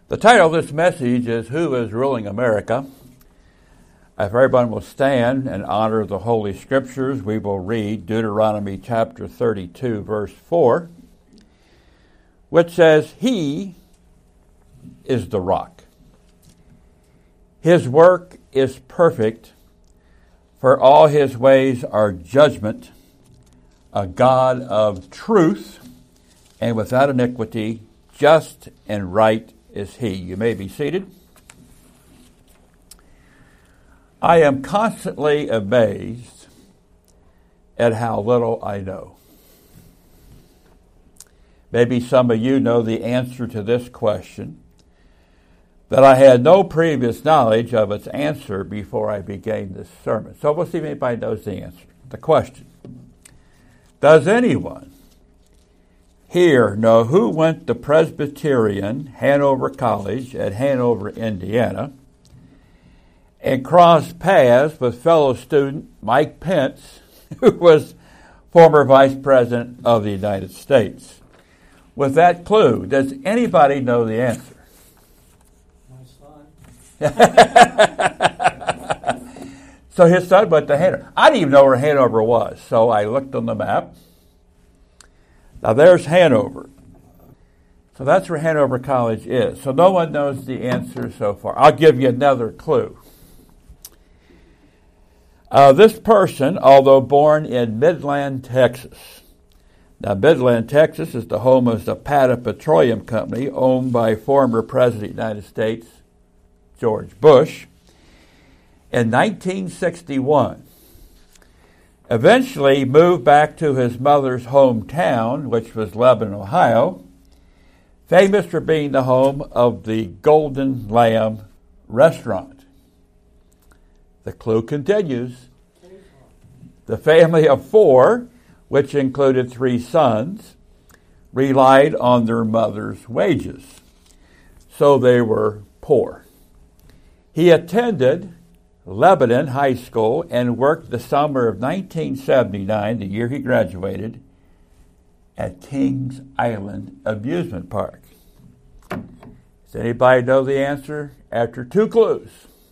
The title of this message is Who is Ruling America? If everyone will stand in honor of the Holy Scriptures, we will read Deuteronomy chapter 32, verse 4, which says, He is the rock. His work is perfect, for all his ways are judgment, a God of truth, and without iniquity, just and right is he. You may be seated. I am constantly amazed at how little I know. Maybe some of you know the answer to this question, that I had no previous knowledge of its answer before I began this sermon. So we'll see if anybody knows the answer. The question, does anyone here know who went to Presbyterian Hanover College at Hanover, Indiana, and crossed paths with fellow student Mike Pence, who was former Vice President of the United States? With that clue, does anybody know the answer? My son. So his son went to Hanover. I didn't even know where Hanover was, so I looked on the map. Now there's Hanover. So that's where Hanover College is. So no one knows the answer so far. I'll give you another clue. This person, although born in Midland, Texas. Now Midland, Texas is the home of Zapata Petroleum Company, owned by former President of the United States, George Bush, in 1961. Eventually moved back to his mother's hometown, which was Lebanon, Ohio, famous for being the home of the Golden Lamb restaurant. The clue continues. The family of four, which included three sons, relied on their mother's wages, so they were poor. He attended Lebanon High School and worked the summer of 1979, the year he graduated, at Kings Island Amusement Park. Does anybody know the answer after two clues?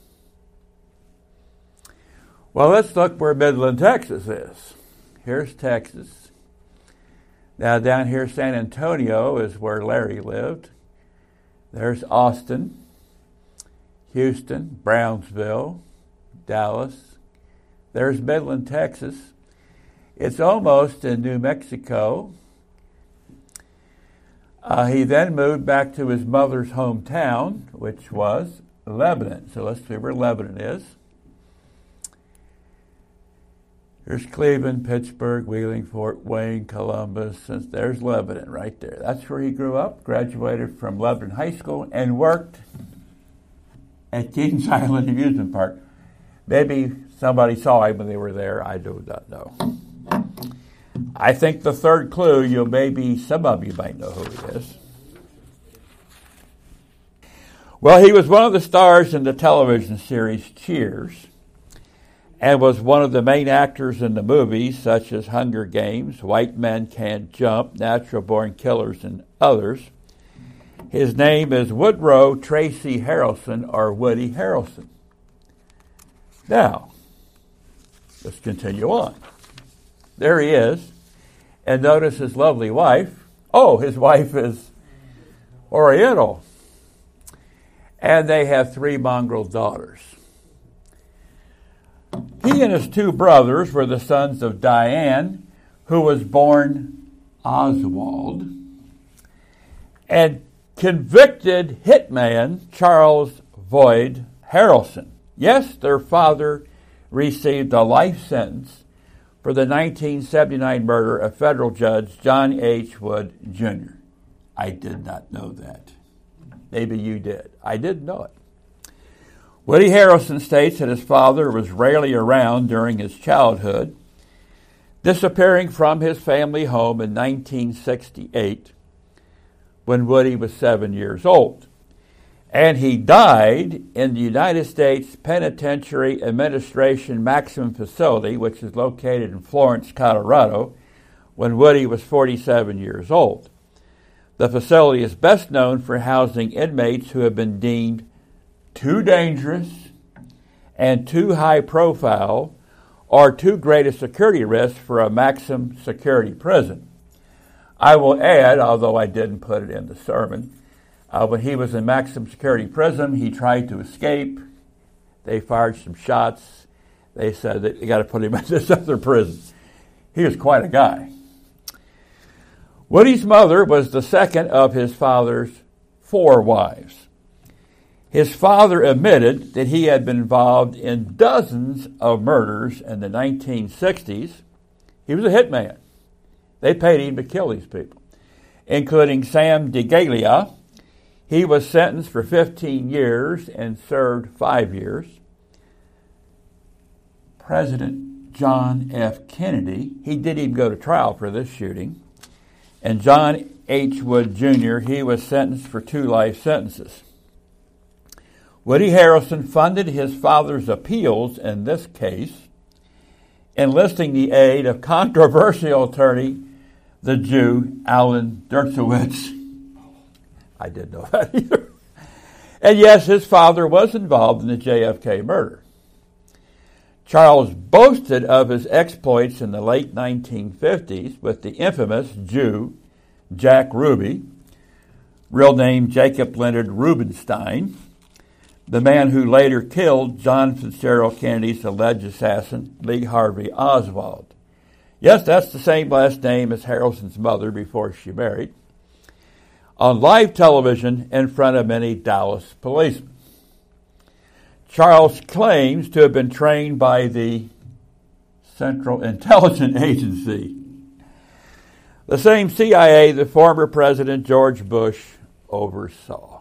Well, let's look where Midland, Texas is. Here's Texas. Now down here, San Antonio is where Larry lived. There's Austin, Houston, Brownsville, Dallas. There's Midland, Texas. It's almost in New Mexico. He then moved back to his mother's hometown, which was Lebanon. So let's see where Lebanon is. There's Cleveland, Pittsburgh, Wheeling, Fort Wayne, Columbus. There's Lebanon right there. That's where he grew up, graduated from Lebanon High School, and worked at Kings Island Amusement Park. Maybe somebody saw him when they were there. I do not know. I think the third clue, some of you might know who he is. Well, he was one of the stars in the television series Cheers, and was one of the main actors in the movies such as Hunger Games, White Men Can't Jump, Natural Born Killers, and others. His name is Woodrow Tracy Harrelson, or Woody Harrelson. Now, let's continue on. There he is. And notice his lovely wife. Oh, his wife is Oriental. And they have three mongrel daughters. He and his two brothers were the sons of Diane, who was born Oswald, and convicted hitman Charles Boyd Harrelson. Yes, their father received a life sentence for the 1979 murder of federal judge John H. Wood, Jr. I did not know that. Maybe you did. I didn't know it. Woody Harrelson states that his father was rarely around during his childhood, disappearing from his family home in 1968 when Woody was 7 years old. And he died in the United States Penitentiary Administration Maximum Facility, which is located in Florence, Colorado, when Woody was 47 years old. The facility is best known for housing inmates who have been deemed too dangerous and too high profile or too great a security risk for a maximum security prison. I will add, although I didn't put it in the sermon, when he was in maximum security prison, he tried to escape. They fired some shots. They said that you got to put him in this other prison. He was quite a guy. Woody's mother was the second of his father's 4 wives. His father admitted that he had been involved in dozens of murders in the 1960s. He was a hitman. They paid him to kill these people, including Sam DeGalia. He was sentenced for 15 years and served 5 years. President John F. Kennedy, he didn't even go to trial for this shooting. And John H. Wood Jr., he was sentenced for 2 life sentences. Woody Harrelson funded his father's appeals in this case, enlisting the aid of controversial attorney, the Jew Alan Dershowitz. I didn't know that either. And yes, his father was involved in the JFK murder. Charles boasted of his exploits in the late 1950s with the infamous Jew Jack Ruby, real name Jacob Leonard Rubenstein, the man who later killed John Fitzgerald Kennedy's alleged assassin, Lee Harvey Oswald. Yes, that's the same last name as Harrelson's mother before she married. On live television in front of many Dallas policemen. Charles claims to have been trained by the Central Intelligence Agency, the same CIA that former President George Bush oversaw.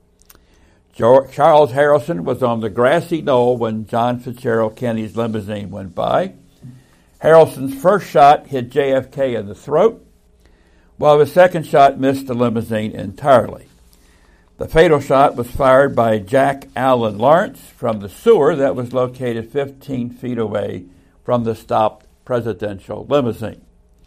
Charles Harrelson was on the grassy knoll when John Fitzgerald Kennedy's limousine went by. Harrelson's first shot hit JFK in the throat, while his second shot missed the limousine entirely. The fatal shot was fired by Jack Allen Lawrence from the sewer that was located 15 feet away from the stopped presidential limousine.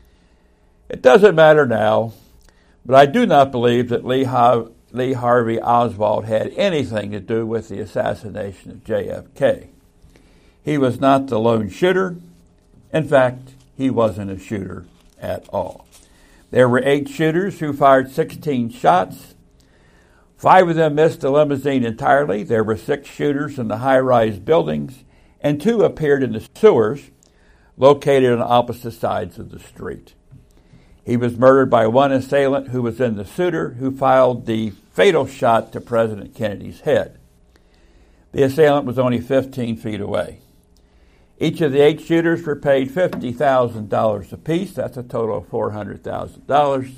It doesn't matter now, but I do not believe that Lee Harvey Oswald had anything to do with the assassination of JFK. He was not the lone shooter. In fact, he wasn't a shooter at all. There were 8 shooters who fired 16 shots. 5 of them missed the limousine entirely. There were 6 shooters in the high-rise buildings, and 2 appeared in the sewers located on opposite sides of the street. He was murdered by one assailant who was in the sewer who fired the fatal shot to President Kennedy's head. The assailant was only 15 feet away. Each of the 8 shooters were paid $50,000 apiece. That's a total of $400,000.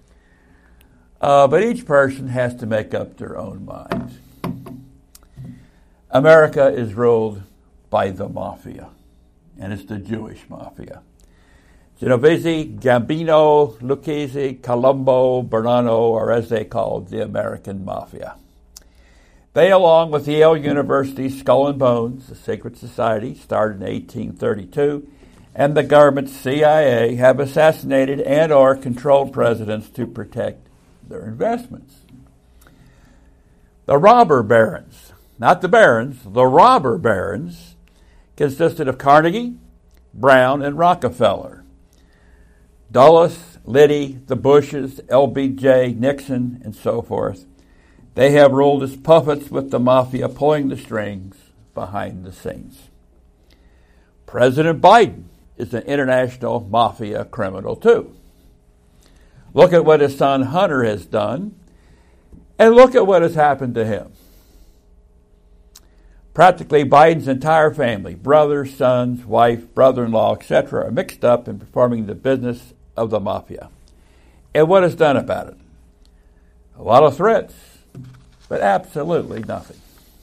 But each person has to make up their own mind. America is ruled by the mafia, and it's the Jewish mafia. Genovese, Gambino, Lucchese, Colombo, Bernano, or as they called, the American Mafia. They, along with Yale University's Skull and Bones, a secret society started in 1832, and the government CIA, have assassinated and or controlled presidents to protect their investments. The robber barons, not the barons, the robber barons, consisted of Carnegie, Brown, and Rockefeller. Dulles, Liddy, the Bushes, LBJ, Nixon, and so forth. They have ruled as puppets with the mafia pulling the strings behind the scenes. President Biden is an international mafia criminal too. Look at what his son Hunter has done, and look at what has happened to him. Practically Biden's entire family, brothers, sons, wife, brother-in-law, etc., are mixed up in performing the business of the mafia. And what is done about it? A lot of threats, but absolutely nothing.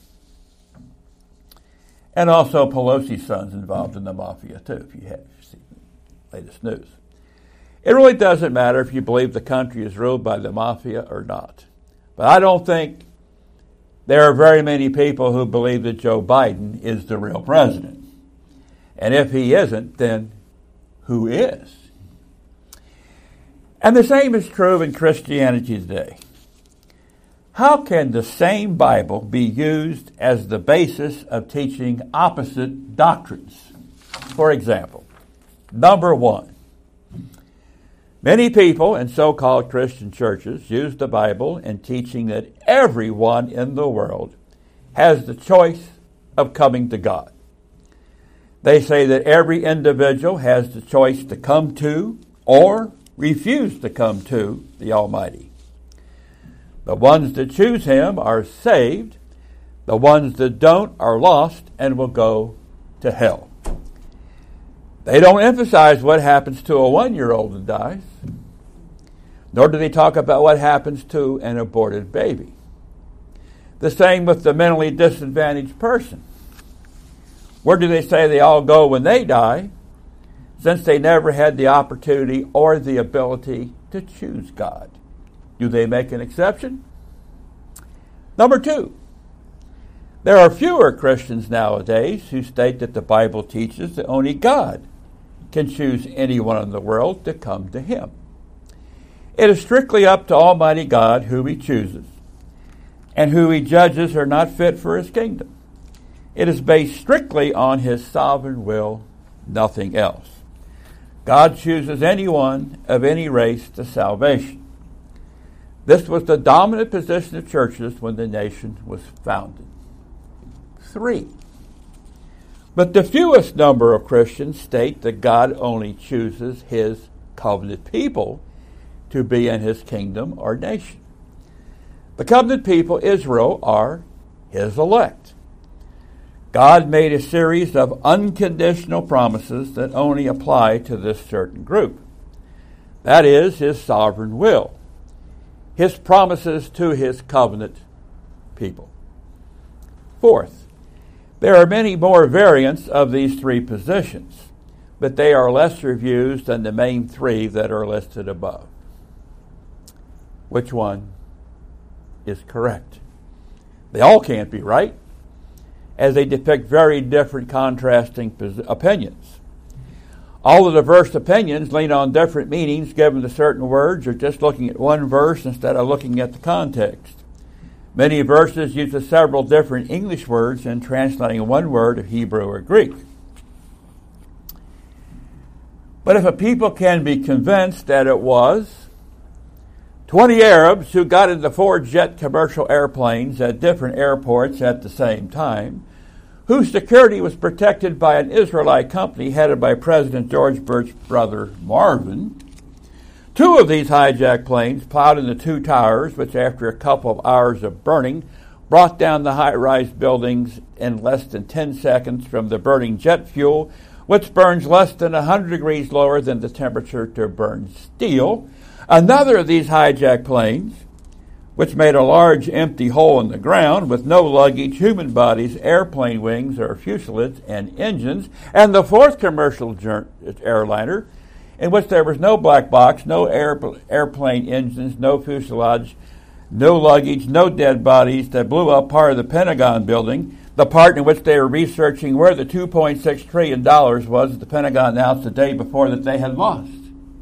And also Pelosi's son's involved in the mafia too, if you have seen the latest news. It really doesn't matter if you believe the country is ruled by the mafia or not. But I don't think there are very many people who believe that Joe Biden is the real president. And if he isn't, then who is? And the same is true in Christianity today. How can the same Bible be used as the basis of teaching opposite doctrines? For example, number one, many people in so-called Christian churches use the Bible in teaching that everyone in the world has the choice of coming to God. They say that every individual has the choice to come to or refuse to come to the Almighty. The ones that choose Him are saved. The ones that don't are lost and will go to hell. They don't emphasize what happens to a 1-year-old that dies, nor do they talk about what happens to an aborted baby. The same with the mentally disadvantaged person. Where do they say they all go when they die, since they never had the opportunity or the ability to choose God? Do they make an exception? Number two, there are fewer Christians nowadays who state that the Bible teaches that only God can choose anyone in the world to come to Him. It is strictly up to Almighty God who He chooses, and who He judges are not fit for His kingdom. It is based strictly on His sovereign will, nothing else. God chooses anyone of any race to salvation. This was the dominant position of churches when the nation was founded. 3. But the fewest number of Christians state that God only chooses His covenant people to be in His kingdom or nation. The covenant people, Israel, are His elect. God made a series of unconditional promises that only apply to this certain group. That is His sovereign will, His promises to His covenant people. 4th, there are many more variants of these 3 positions, but they are lesser views than the main 3 that are listed above. Which one is correct? They all can't be right, as they depict very different contrasting opinions. All the diverse opinions lean on different meanings given to certain words, or just looking at one verse instead of looking at the context. Many verses use several different English words in translating one word of Hebrew or Greek. But if a people can be convinced that it was 20 Arabs who got into 4 jet commercial airplanes at different airports at the same time, whose security was protected by an Israelite company headed by President George Bush's brother Marvin, 2 of these hijacked planes plowed into 2 towers, which after a couple of hours of burning brought down the high-rise buildings in less than 10 seconds from the burning jet fuel, which burns less than 100 degrees lower than the temperature to burn steel. Another of these hijacked planes, which made a large empty hole in the ground with no luggage, human bodies, airplane wings or fuselages and engines, and the 4th commercial airliner, in which there was no black box, no airplane engines, no fuselage, no luggage, no dead bodies, that blew up part of the Pentagon building, the part in which they were researching where the $2.6 trillion was that the Pentagon announced the day before that they had lost.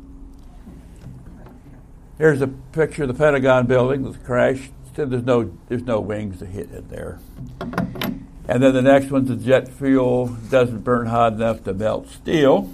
Here's a picture of the Pentagon building with the crash. There's no wings to hit it there. And then the next one's the jet fuel doesn't burn hot enough to melt steel.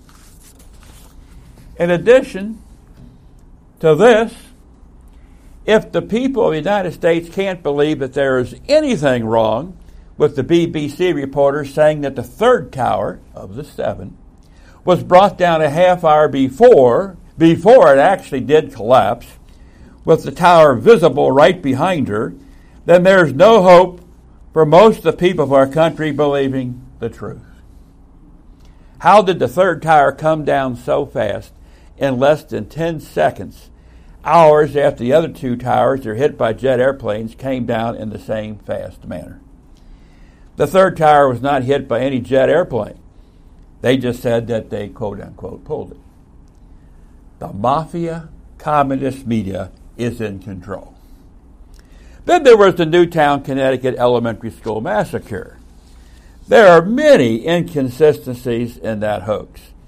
In addition to this, if the people of the United States can't believe that there is anything wrong with the BBC reporter saying that the 3rd tower of the 7 was brought down a half hour before it actually did collapse, with the tower visible right behind her, then there's no hope for most of the people of our country believing the truth. How did the 3rd tower come down so fast in less than 10 seconds, hours after the other 2 towers that are hit by jet airplanes came down in the same fast manner? The 3rd tower was not hit by any jet airplane. They just said that they, quote-unquote, pulled it. The mafia, communist media is in control. Then there was the Newtown, Connecticut elementary school massacre. There are many inconsistencies in that hoax.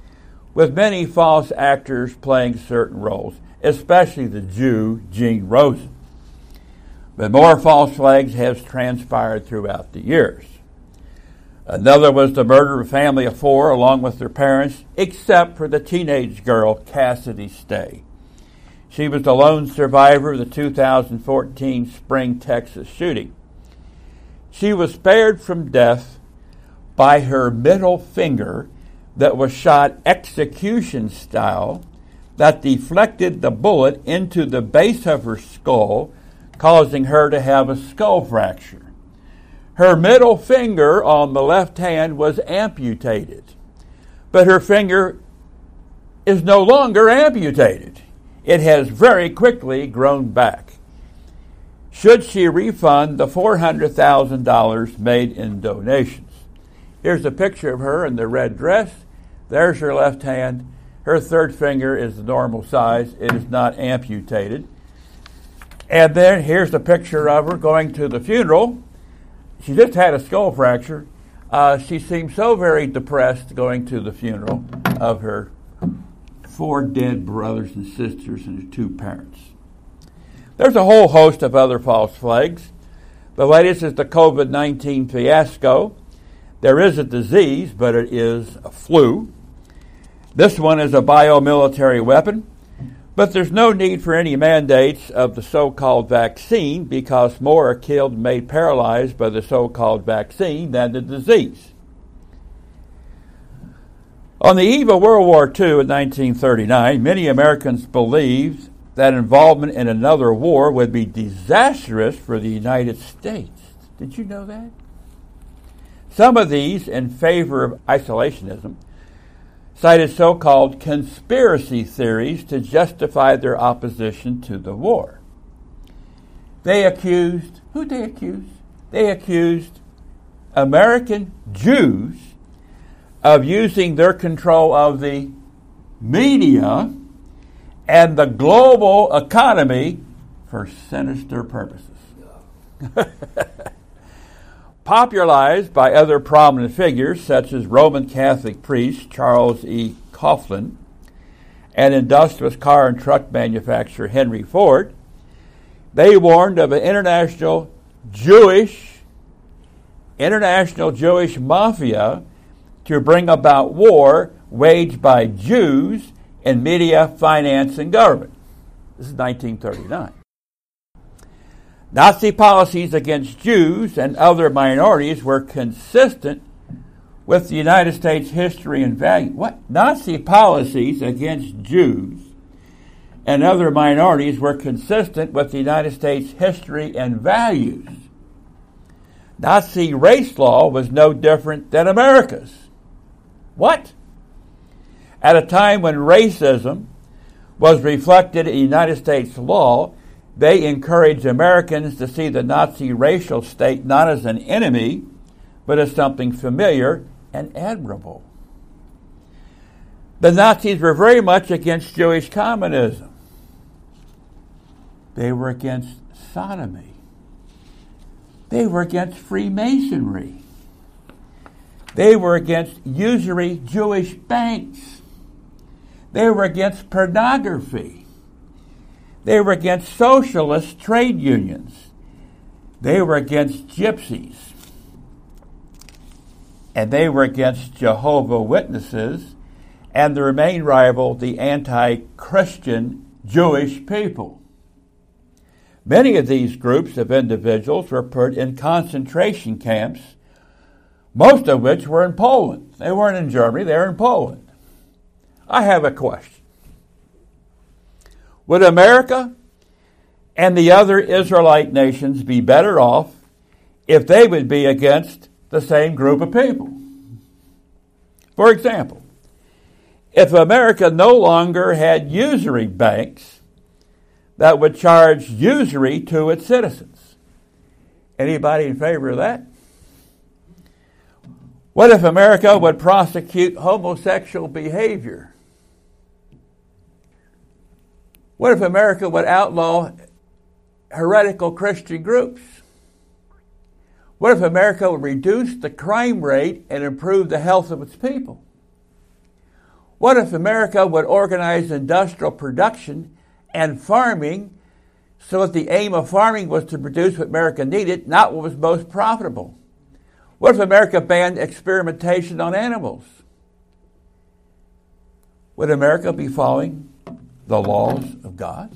with many false actors playing certain roles, especially the Jew Gene Rosen. But more false flags have transpired throughout the years. Another was the murder of a family of 4 along with their parents, except for the teenage girl Cassidy Stay. She was the lone survivor of the 2014 Spring, Texas shooting. She was spared from death by her middle finger that was shot execution style that deflected the bullet into the base of her skull, causing her to have a skull fracture. Her middle finger on the left hand was amputated, but her finger is no longer amputated. It has very quickly grown back. Should she refund the $400,000 made in donations? Here's a picture of her in the red dress. There's her left hand. Her third finger is the normal size. It is not amputated. And then here's the picture of her going to the funeral. She just had a skull fracture. She seemed so very depressed going to the funeral of her 4 dead brothers and sisters and her 2 parents. There's a whole host of other false flags. The latest is the COVID-19 fiasco. There is a disease, but it is a flu. This one is a biomilitary weapon, but there's no need for any mandates of the so-called vaccine because more are killed and made paralyzed by the so-called vaccine than the disease. On the eve of World War II in 1939, many Americans believed that involvement in another war would be disastrous for the United States. Did you know that? Some of these, in favor of isolationism, cited so-called conspiracy theories to justify their opposition to the war. They accused, who they accused? They accused American Jews of using their control of the media and the global economy for sinister purposes. Popularized by other prominent figures such as Roman Catholic priest Charles E. Coughlin and industrialist car and truck manufacturer Henry Ford, they warned of an international Jewish mafia to bring about war waged by Jews in media, finance, and government. This is 1939. Nazi policies against Jews and other minorities were consistent with the United States history and value. What? Nazi policies against Jews and other minorities were consistent with the United States history and values. Nazi race law was no different than America's. What? At a time when racism was reflected in United States law, they encouraged Americans to see the Nazi racial state not as an enemy, but as something familiar and admirable. The Nazis were very much against Jewish communism. They were against sodomy. They were against Freemasonry. They were against usury Jewish banks. They were against pornography. They were against socialist trade unions. They were against gypsies. And they were against Jehovah's Witnesses and their main rival, the anti-Christian Jewish people. Many of these groups of individuals were put in concentration camps, most of which were in Poland. They weren't in Germany, they were in Poland. I have a question. Would America and the other Israelite nations be better off if they would be against the same group of people? For example, if America no longer had usury banks that would charge usury to its citizens. Anybody in favor of that? What if America would prosecute homosexual behavior? What if America would outlaw heretical Christian groups? What if America would reduce the crime rate and improve the health of its people? What if America would organize industrial production and farming so that the aim of farming was to produce what America needed, not what was most profitable? What if America banned experimentation on animals? Would America be following the laws of God?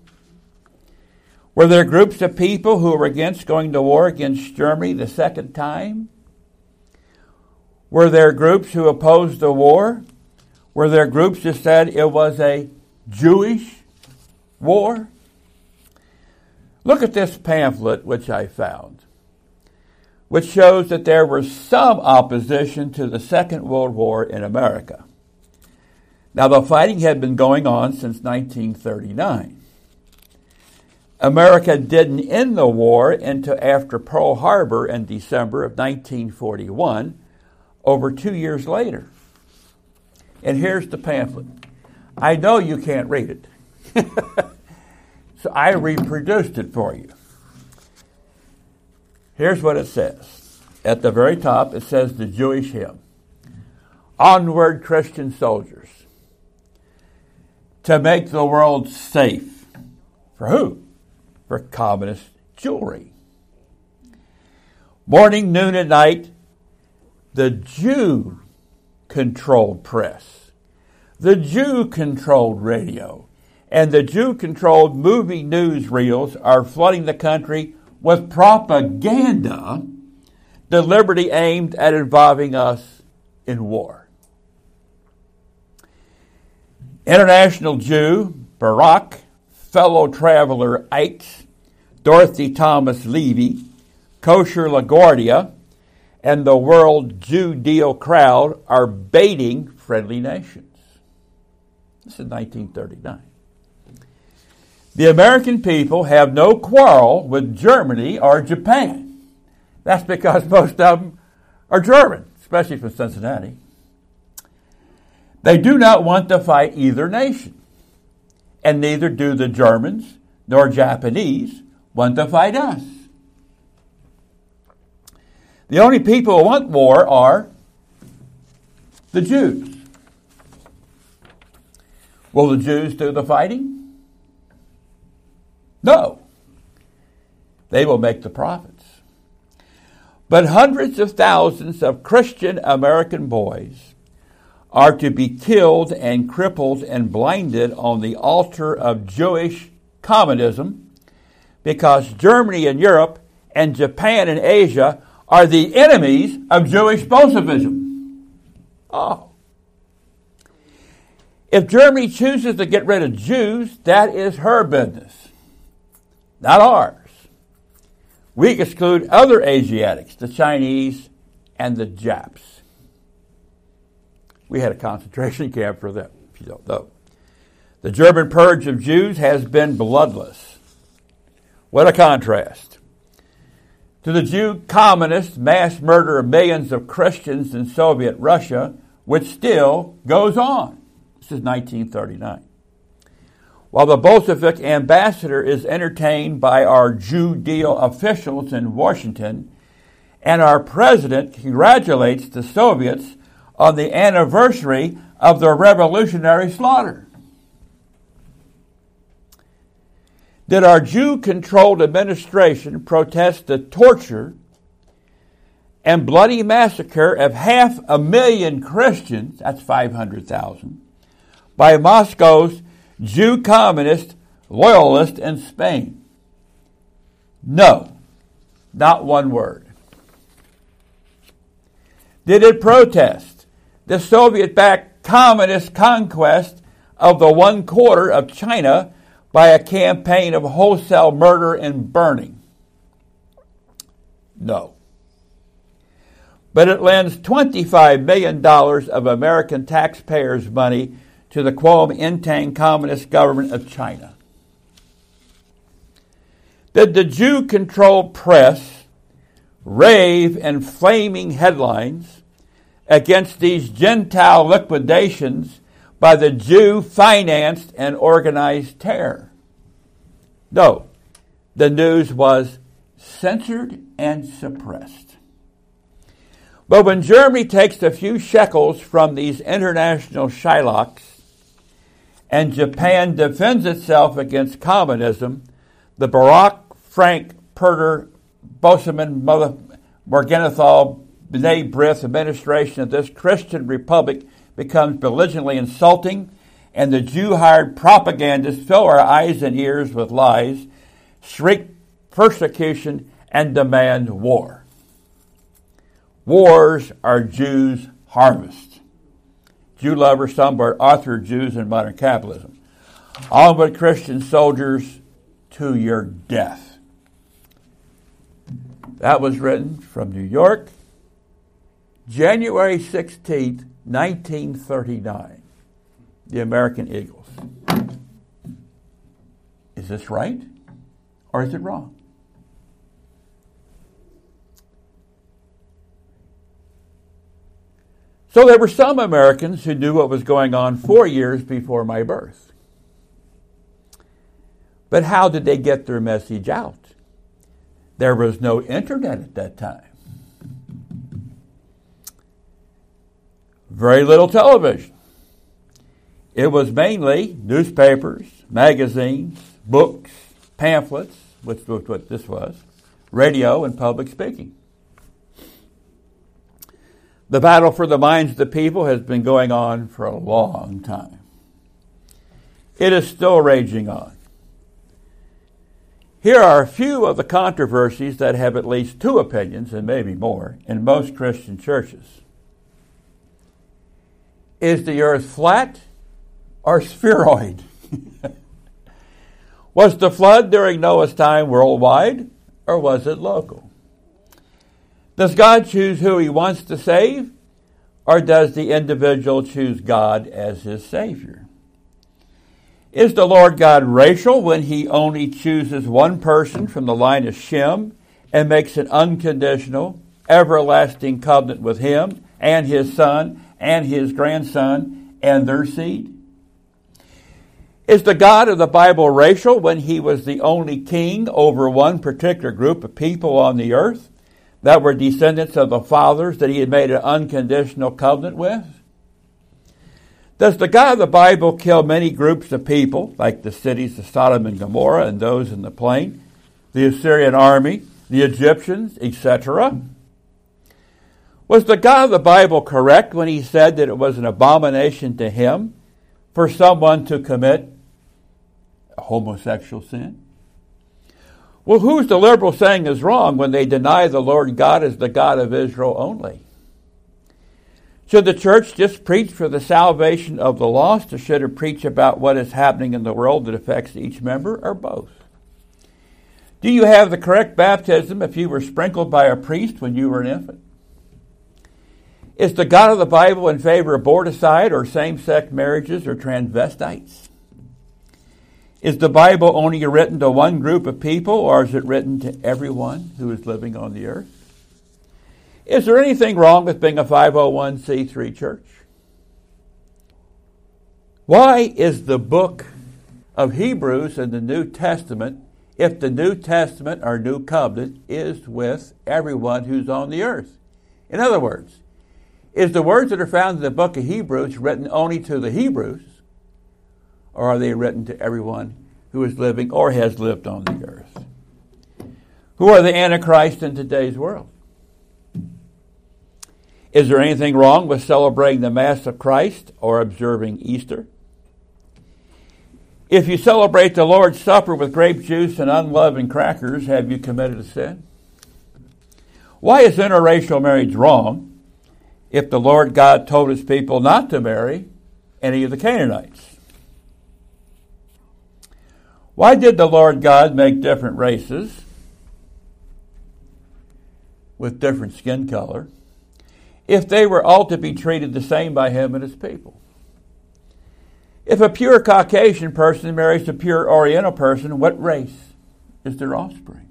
Were there groups of people who were against going to war against Germany the second time? Were there groups who opposed the war? Were there groups that said it was a Jewish war? Look at this pamphlet which I found, which shows that there was some opposition to the Second World War in America. Now, the fighting had been going on since 1939. America didn't end the war until after Pearl Harbor in December of 1941, over 2 years later. And here's the pamphlet. I know you can't read it, so I reproduced it for you. Here's what it says. At the very top, it says the Jewish hymn. Onward, Christian soldiers, to make the world safe. For who? For communist Jewry. Morning, noon, and night, the Jew-controlled press, the Jew-controlled radio, and the Jew-controlled movie newsreels are flooding the country with propaganda deliberately aimed at involving us in war. International Jew Barak, fellow traveler Ikes, Dorothy Thomas Levy, Kosher LaGuardia, and the World Jew Deal crowd are baiting friendly nations. This is 1939. The American people have no quarrel with Germany or Japan. That's because most of them are German, especially from Cincinnati. They do not want to fight either nation, and neither do the Germans nor Japanese want to fight us. The only people who want war are the Jews. Will the Jews do the fighting? No. They will make the profits. But hundreds of thousands of Christian American boys are to be killed and crippled and blinded on the altar of Jewish communism because Germany and Europe and Japan and Asia are the enemies of Jewish Bolshevism. Oh. If Germany chooses to get rid of Jews, that is her business, not ours. We exclude other Asiatics, the Chinese and the Japs. We had a concentration camp for them, if you don't know. The German purge of Jews has been bloodless. What a contrast to the Jew communist mass murder of millions of Christians in Soviet Russia, which still goes on. This is 1939. While the Bolshevik ambassador is entertained by our Jew deal officials in Washington, and our president congratulates the Soviets on the anniversary of their revolutionary slaughter. Did our Jew-controlled administration protest the torture and bloody massacre of 500,000 Christians, that's 500,000, by Moscow's Jew communist loyalists in Spain? No, not one word. Did it protest the Soviet-backed communist conquest of the 1/4 of China by a campaign of wholesale murder and burning? No. But it lends $25 million of American taxpayers' money to the Kuomintang Communist government of China. Did the Jew-controlled press rave in flaming headlines against these Gentile liquidations by the Jew-financed and organized terror? No. The news was censored and suppressed. But when Germany takes a few shekels from these international shylocks and Japan defends itself against communism, the Baroque, Frank, Perder, Boseman, Morgenthau, B'nai B'rith administration of this Christian republic becomes belligerently insulting, and the Jew-hired propagandists fill our eyes and ears with lies, shriek persecution, and demand war. Wars are Jews' harvest. Jew lovers, some are author Jews in modern capitalism. Onward, Christian soldiers, to your death. That was written from New York, January 16th, 1939. The American Eagles. Is this right or is it wrong? So there were some Americans who knew what was going on 4 years before my birth. But how did they get their message out? There was no internet at that time. Very little television. It was mainly newspapers, magazines, books, pamphlets, which was what this was, radio, and public speaking. The battle for the minds of the people has been going on for a long time. It is still raging on. Here are a few of the controversies that have at least two opinions, and maybe more, in most Christian churches. Is the earth flat or spheroid? Was the flood during Noah's time worldwide, or was it local? Does God choose who he wants to save, or does the individual choose God as his Savior? Is the Lord God racial when he only chooses one person from the line of Shem and makes an unconditional, everlasting covenant with him and his son and his grandson and their seed? Is the God of the Bible racial when he was the only king over one particular group of people on the earth that were descendants of the fathers that he had made an unconditional covenant with? Does the God of the Bible kill many groups of people, like the cities of Sodom and Gomorrah and those in the plain, the Assyrian army, the Egyptians, etc.? Was the God of the Bible correct when he said that it was an abomination to him for someone to commit a homosexual sin? Well, who's the liberal saying is wrong when they deny the Lord God as the God of Israel only? Should the church just preach for the salvation of the lost, or should it preach about what is happening in the world that affects each member, or both? Do you have the correct baptism if you were sprinkled by a priest when you were an infant? Is the God of the Bible in favor of aborticide or same-sex marriages or transvestites? Is the Bible only written to one group of people, or is it written to everyone who is living on the earth? Is there anything wrong with being a 501c3 church? Why is the book of Hebrews in the New Testament, if the New Testament or New Covenant is with everyone who's on the earth? In other words, is the words that are found in the book of Hebrews written only to the Hebrews, or are they written to everyone who is living or has lived on the earth? Who are the Antichrist in today's world? Is there anything wrong with celebrating the Mass of Christ or observing Easter? If you celebrate the Lord's Supper with grape juice and unleavened crackers, have you committed a sin? Why is interracial marriage wrong if the Lord God told his people not to marry any of the Canaanites? Why did the Lord God make different races with different skin color if they were all to be treated the same by him and his people? If a pure Caucasian person marries a pure Oriental person, what race is their offspring?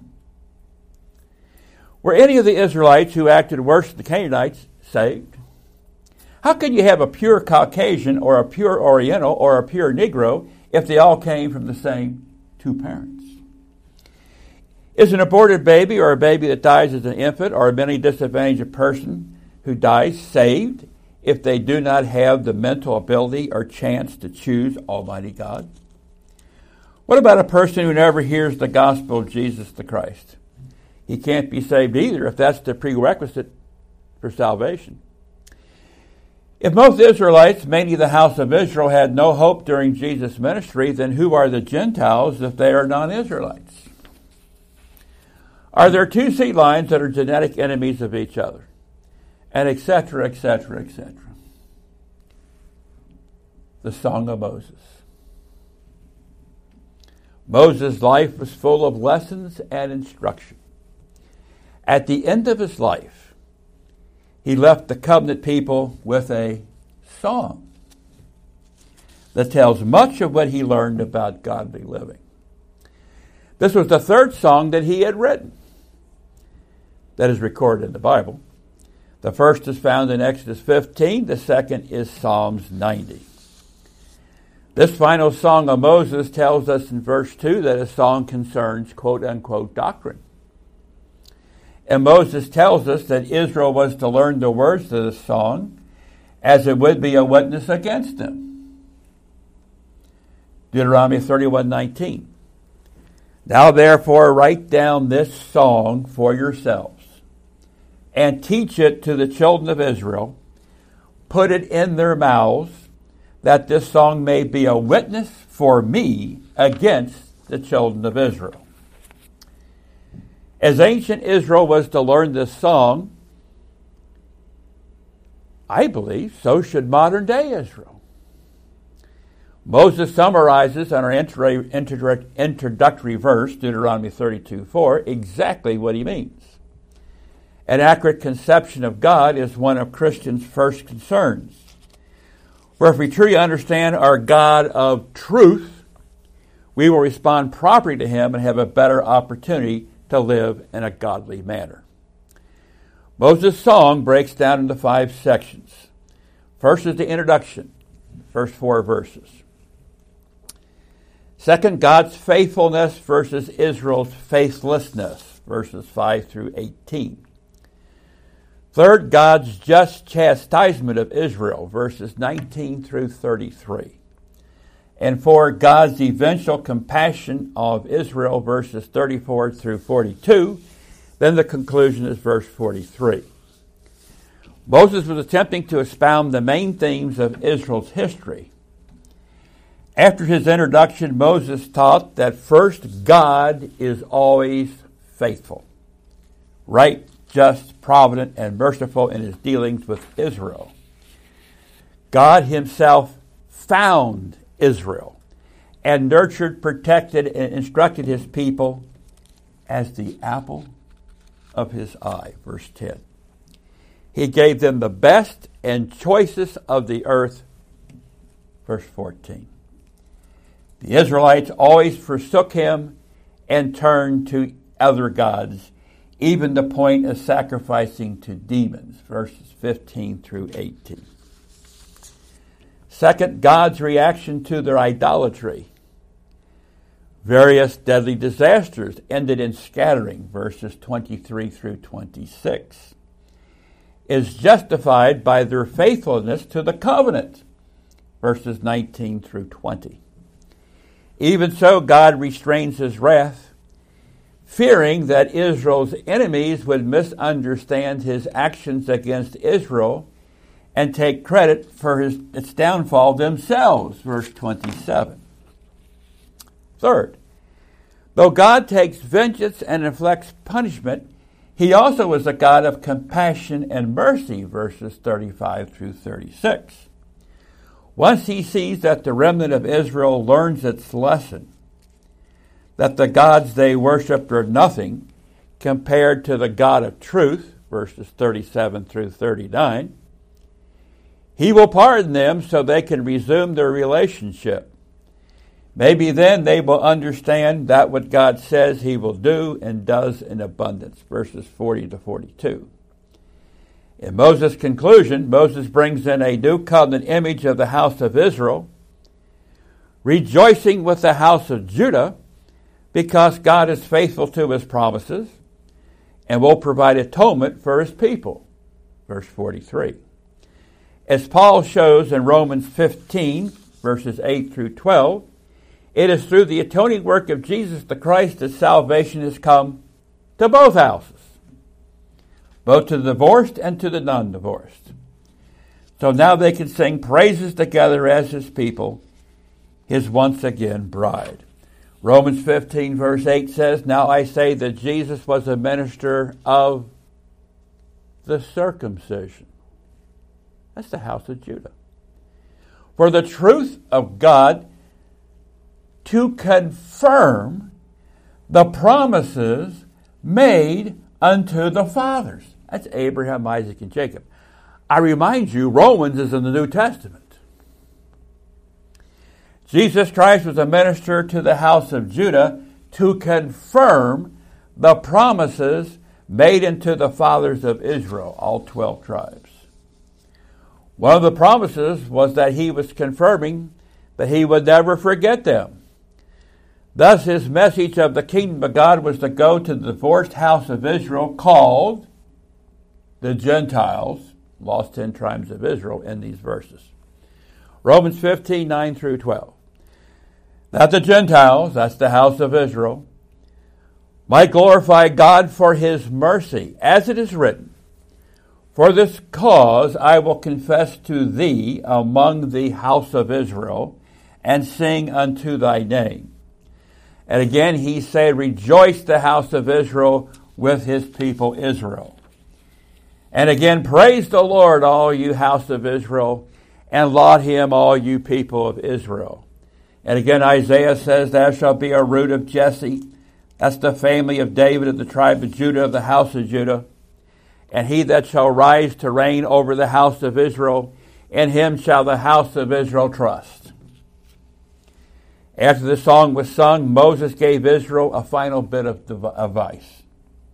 Were any of the Israelites who acted worse than the Canaanites saved? How can you have a pure Caucasian or a pure Oriental or a pure Negro if they all came from the same two parents? Is an aborted baby or a baby that dies as an infant or a mentally disadvantaged person who dies saved if they do not have the mental ability or chance to choose Almighty God? What about a person who never hears the gospel of Jesus the Christ? He can't be saved either if that's the prerequisite for salvation. If most Israelites, mainly the house of Israel, had no hope during Jesus' ministry, then who are the Gentiles if they are non-Israelites? Are there two seed lines that are genetic enemies of each other? And etc., etc., etc. The Song of Moses. Moses' life was full of lessons and instruction. At the end of his life, he left the covenant people with a song that tells much of what he learned about godly living. This was the third song that he had written that is recorded in the Bible. The first is found in Exodus 15. The second is Psalms 90. This final song of Moses tells us in verse 2 that his song concerns quote-unquote doctrine. And Moses tells us that Israel was to learn the words of this song as it would be a witness against them. Deuteronomy 31:19. Now therefore write down this song for yourselves and teach it to the children of Israel. Put it in their mouths that this song may be a witness for me against the children of Israel. As ancient Israel was to learn this song, I believe so should modern day Israel. Moses summarizes in our introductory verse, Deuteronomy 32:4, exactly what he means. An accurate conception of God is one of Christians' first concerns. Where if we truly understand our God of truth, we will respond properly to him and have a better opportunity to live in a godly manner. Moses' song breaks down into 5 sections. First is the introduction, first 4 verses. Second, God's faithfulness versus Israel's faithlessness, verses 5 through 18. Third, God's just chastisement of Israel, verses 19 through 33. And for God's eventual compassion of Israel, verses 34 through 42. Then the conclusion is verse 43. Moses was attempting to expound the main themes of Israel's history. After his introduction, Moses taught that first, God is always faithful, right, just, provident, and merciful in his dealings with Israel. God himself found Israel and nurtured, protected, and instructed his people as the apple of his eye. Verse 10. He gave them the best and choicest of the earth. Verse 14. The Israelites always forsook him and turned to other gods, even the point of sacrificing to demons. Verses 15 through 18. Second, God's reaction to their idolatry. Various deadly disasters ended in scattering, verses 23 through 26. Is justified by their faithfulness to the covenant, verses 19 through 20. Even so, God restrains his wrath, fearing that Israel's enemies would misunderstand his actions against Israel and take credit for its downfall themselves, verse 27. Third, though God takes vengeance and inflicts punishment, he also is a God of compassion and mercy, verses 35 through 36. Once he sees that the remnant of Israel learns its lesson, that the gods they worshipped are nothing compared to the God of truth, verses 37 through 39, he will pardon them so they can resume their relationship. Maybe then they will understand that what God says he will do and does in abundance, verses 40 to 42. In Moses' conclusion, Moses brings in a new covenant image of the house of Israel, rejoicing with the house of Judah, because God is faithful to his promises and will provide atonement for his people. Verse 43. As Paul shows in Romans 15, verses 8 through 12, it is through the atoning work of Jesus the Christ that salvation has come to both houses, both to the divorced and to the non-divorced. So now they can sing praises together as his people, his once again bride. Romans 15, verse 8 says, Now I say that Jesus was a minister of the circumcision. That's the house of Judah. For the truth of God, to confirm the promises made unto the fathers. That's Abraham, Isaac, and Jacob. I remind you, Romans is in the New Testament. Jesus Christ was a minister to the house of Judah to confirm the promises made unto the fathers of Israel, all 12 tribes. One of the promises was that he was confirming that he would never forget them. Thus, his message of the kingdom of God was to go to the divorced house of Israel, called the Gentiles, lost 10 tribes of Israel in these verses. Romans 15, 9 through 12. That the Gentiles, that's the house of Israel, might glorify God for his mercy, as it is written, For this cause I will confess to thee among the house of Israel, and sing unto thy name. And again he said, Rejoice the house of Israel with his people Israel. And again, praise the Lord, all you house of Israel, and laud him, all you people of Israel. And again, Isaiah says, There shall be a root of Jesse. That's the family of David of the tribe of Judah, of the house of Judah. And he that shall rise to reign over the house of Israel, in him shall the house of Israel trust. After the song was sung, Moses gave Israel a final bit of advice.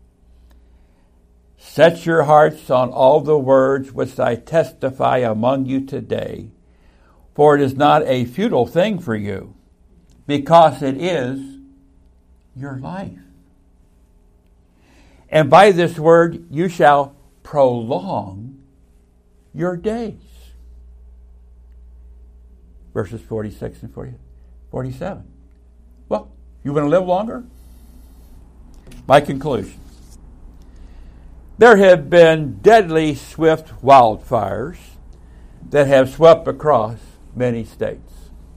Set your hearts on all the words which I testify among you today, for it is not a futile thing for you, because it is your life. And by this word you shall prolong your days. Verses 46 and 47. Well, you want to live longer? My conclusion. There have been deadly swift wildfires that have swept across many states.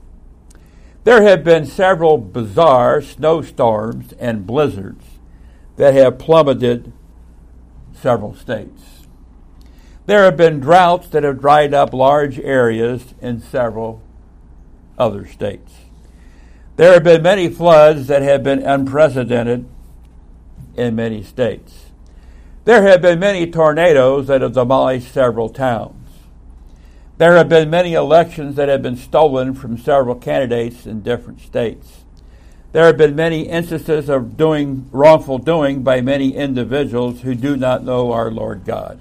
There have been several bizarre snowstorms and blizzards that have plummeted several states. There have been droughts that have dried up large areas in several other states. There have been many floods that have been unprecedented in many states. There have been many tornadoes that have demolished several towns. There have been many elections that have been stolen from several candidates in different states. There have been many instances of wrongful doing by many individuals who do not know our Lord God.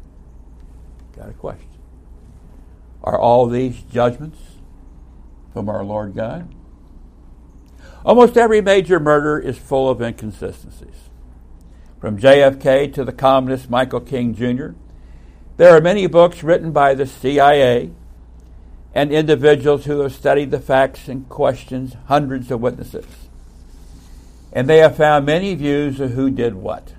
Got a question. Are all these judgments from our Lord God? Almost every major murder is full of inconsistencies. From JFK to the communist Michael King Jr., there are many books written by the CIA and individuals who have studied the facts and questioned hundreds of witnesses. And they have found many views of who did what.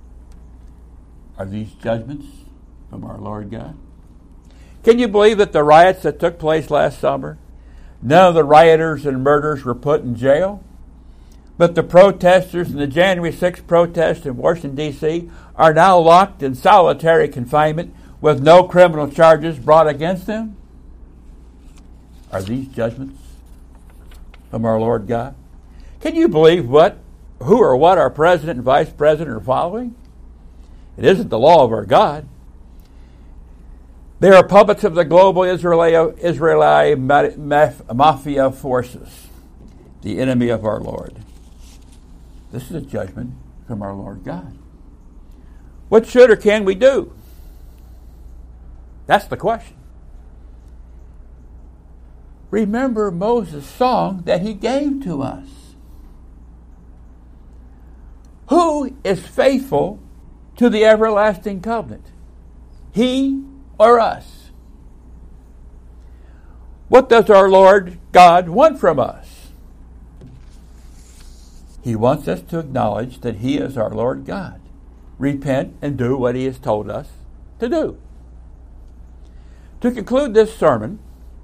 Are these judgments from our Lord God? Can you believe that the riots that took place last summer, none of the rioters and murderers were put in jail? But the protesters in the January 6th protest in Washington, D.C. are now locked in solitary confinement with no criminal charges brought against them? Are these judgments from our Lord God? Can you believe who or what our president and vice president are following? It isn't the law of our God. They are puppets of the global Israeli mafia forces, the enemy of our Lord. This is a judgment from our Lord God. What should or can we do? That's the question. Remember Moses' song that he gave to us. Who is faithful to the everlasting covenant? He or us? What does our Lord God want from us? He wants us to acknowledge that He is our Lord God. Repent and do what He has told us to do. To conclude this sermon,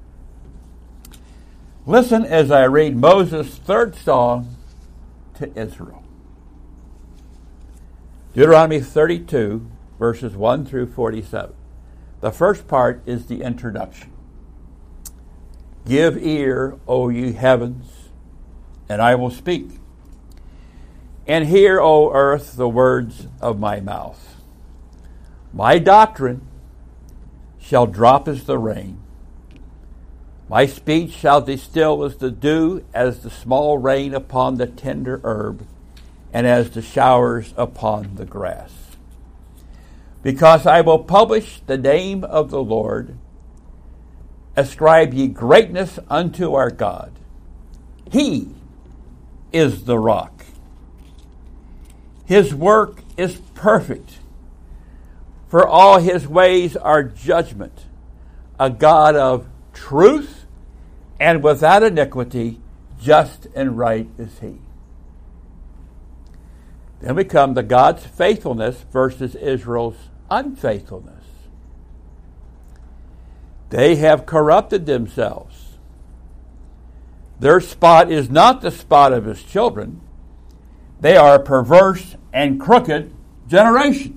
listen as I read Moses' third song to Israel. Deuteronomy 32, verses 1 through 47. The first part is the introduction. Give ear, O ye heavens, and I will speak. And hear, O earth, the words of my mouth. My doctrine shall drop as the rain. My speech shall distill as the dew, as the small rain upon the tender herb, and as the showers upon the grass. Because I will publish the name of the Lord, ascribe ye greatness unto our God. He is the rock. His work is perfect, for all His ways are judgment, a God of truth, and without iniquity, just and right is He. Then we come to God's faithfulness versus Israel's unfaithfulness. They have corrupted themselves. Their spot is not the spot of His children. They are a perverse and crooked generation.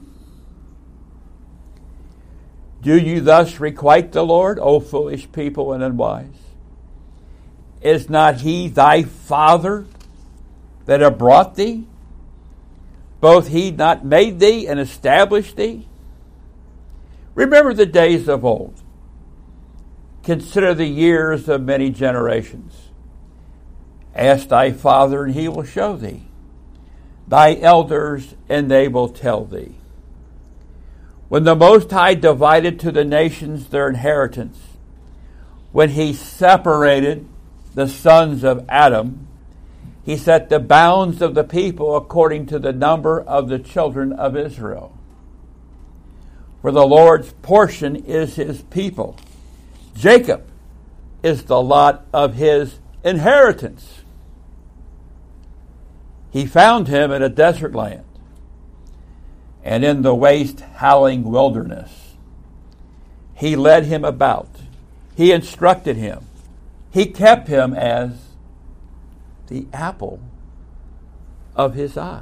Do you thus requite the Lord, O foolish people and unwise? Is not He thy Father that hath brought thee? Both He not made thee and established thee? Remember the days of old. Consider the years of many generations. Ask thy father, and he will show thee. Thy elders, and they will tell thee. When the Most High divided to the nations their inheritance, when He separated the sons of Adam, He set the bounds of the people according to the number of the children of Israel. For the Lord's portion is His people. Jacob is the lot of His inheritance. He found him in a desert land and in the waste howling wilderness. He led him about. He instructed him. He kept him as the apple of His eye.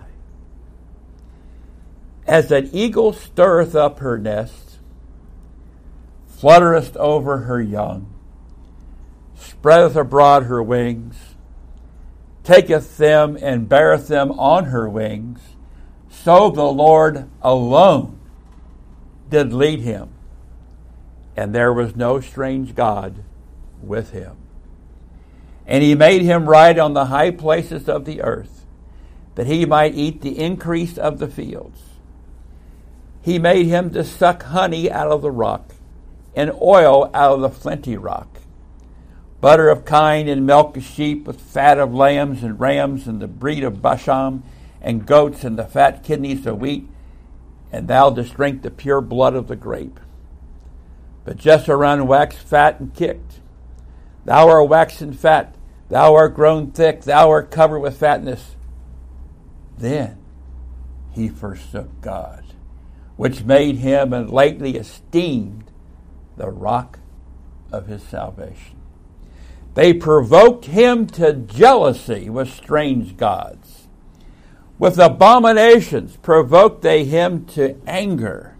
As an eagle stirreth up her nest, fluttereth over her young, spreadeth abroad her wings, taketh them and beareth them on her wings, so the Lord alone did lead him, and there was no strange God with him. And He made him ride on the high places of the earth, that he might eat the increase of the fields. He made him to suck honey out of the rock, and oil out of the flinty rock, butter of kine and milk of sheep, with fat of lambs and rams, and the breed of Bashan, and goats, and the fat kidneys of wheat, and thou didst drink the pure blood of the grape. But Jeshurun waxed fat and kicked. Thou art waxen fat, thou art grown thick, thou art covered with fatness. Then he forsook God, which made him and lately esteemed the rock of his salvation. They provoked him to jealousy with strange gods. With abominations provoked they him to anger.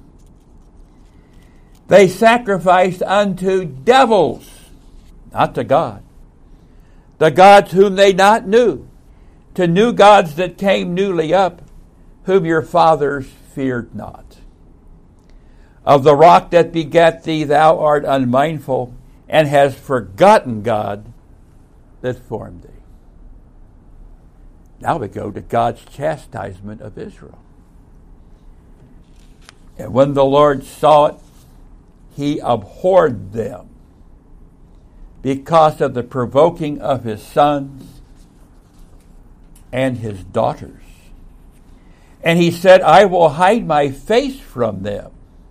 They sacrificed unto devils, not to God, the gods whom they not knew, to new gods that came newly up, whom your fathers feared not. Of the rock that begat thee thou art unmindful, and hast forgotten God that formed thee. Now we go to God's chastisement of Israel. And when the Lord saw it, He abhorred them because of the provoking of His sons and His daughters. And he said, I will hide my face from them.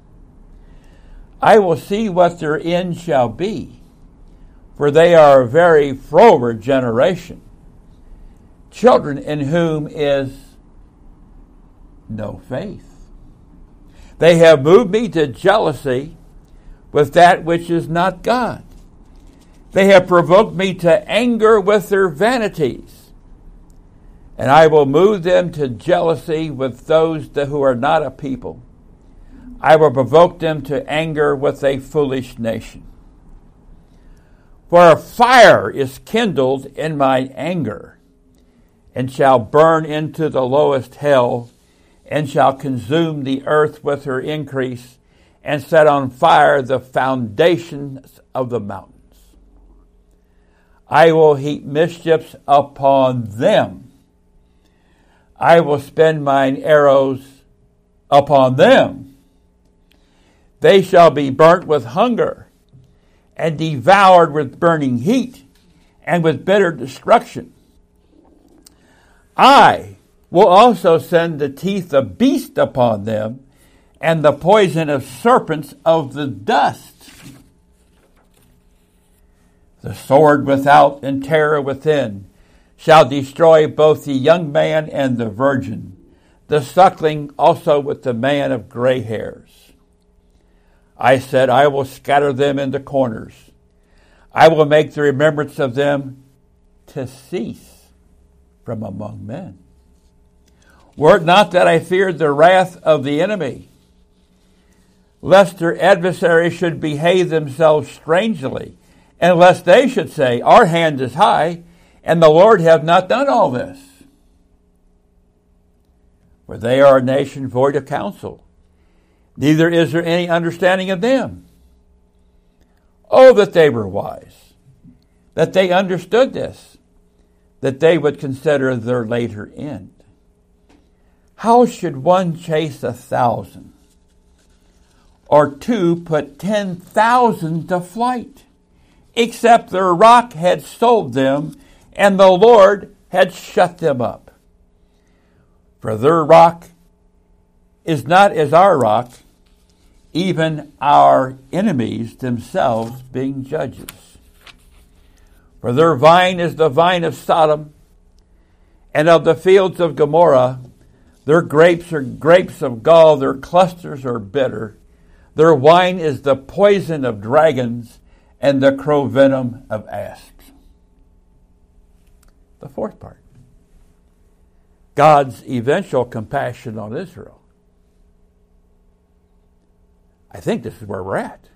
I will see what their end shall be, for they are a very froward generation, children in whom is no faith. They have moved me to jealousy with that which is not God. They have provoked me to anger with their vanities. And I will move them to jealousy with those who are not a people. I will provoke them to anger with a foolish nation. For a fire is kindled in my anger, and shall burn into the lowest hell, and shall consume the earth with her increase, and set on fire the foundations of the mountains. I will heap mischiefs upon them. I will spend mine arrows upon them. They shall be burnt with hunger, and devoured with burning heat, and with bitter destruction. I will also send the teeth of beasts upon them, and the poison of serpents of the dust. The sword without and terror within shall destroy both the young man and the virgin, the suckling also with the man of gray hairs. I said, I will scatter them into corners. I will make the remembrance of them to cease from among men. Were it not that I feared the wrath of the enemy, lest their adversaries should behave themselves strangely, and lest they should say, our hand is high, and the Lord hath not done all this. For they are a nation void of counsel, neither is there any understanding of them. Oh, that they were wise, that they understood this, that they would consider their later end. How should one chase 1,000, or two put 10,000 to flight, except their rock had sold them, and the Lord had shut them up? For their rock is not as our rock, even our enemies themselves being judges. For their vine is the vine of Sodom, and of the fields of Gomorrah. Their grapes are grapes of gall, their clusters are bitter. Their wine is the poison of dragons, and the crow venom of asps. The fourth part. God's eventual compassion on Israel. I think this is where we're at.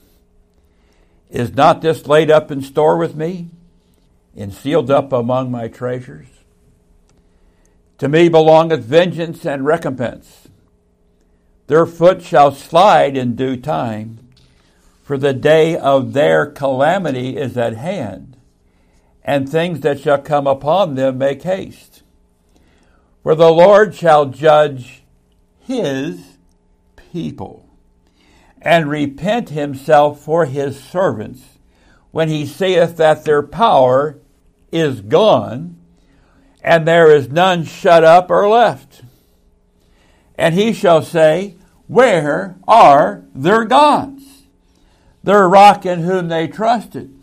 Is not this laid up in store with me, and sealed up among my treasures? To me belongeth vengeance and recompense. Their foot shall slide in due time, for the day of their calamity is at hand, and things that shall come upon them make haste. For the Lord shall judge his people, and repent himself for his servants, when he seeth that their power is gone, and there is none shut up or left. And he shall say, where are their gods, their rock in whom they trusted,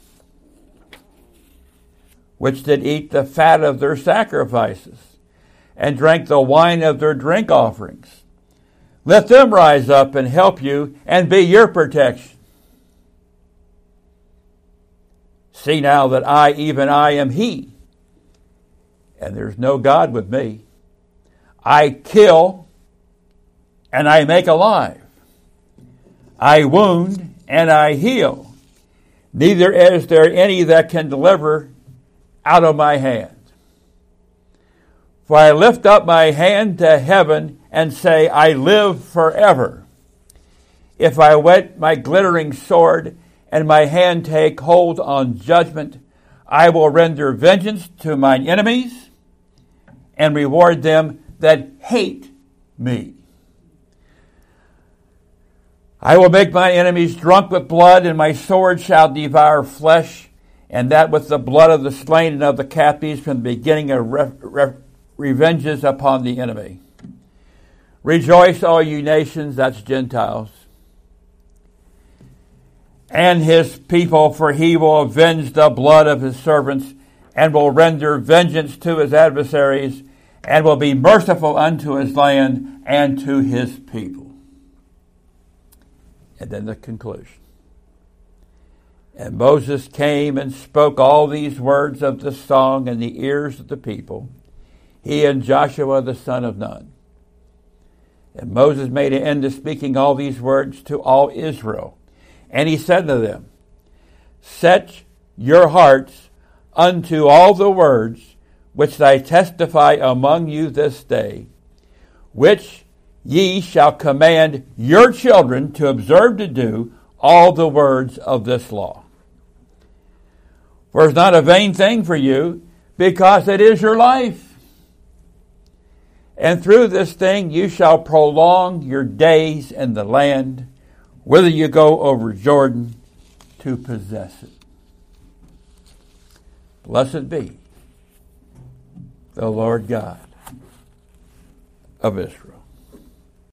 which did eat the fat of their sacrifices, and drank the wine of their drink offerings? Let them rise up and help you, and be your protection. See now that I, even I, am he, and there's no God with me. I kill, and I make alive. I wound, and I heal. Neither is there any that can deliver out of my hand. For I lift up my hand to heaven, and say, I live forever. If I whet my glittering sword, and my hand take hold on judgment, I will render vengeance to mine enemies, and reward them that hate me. I will make my enemies drunk with blood, and my sword shall devour flesh, and that with the blood of the slain and of the captives, from the beginning of revenges upon the enemy. Rejoice, all you nations, that's Gentiles, and his people, for he will avenge the blood of his servants, and will render vengeance to his adversaries, and will be merciful unto his land and to his people. And then the conclusion. And Moses came and spoke all these words of the song in the ears of the people, he and Joshua the son of Nun. And Moses made an end of speaking all these words to all Israel. And he said to them, set your hearts unto all the words which I testify among you this day, which ye shall command your children to observe to do all the words of this law. For it's not a vain thing for you, because it is your life. And through this thing you shall prolong your days in the land, whither you go over Jordan to possess it. Blessed be the Lord God of Israel.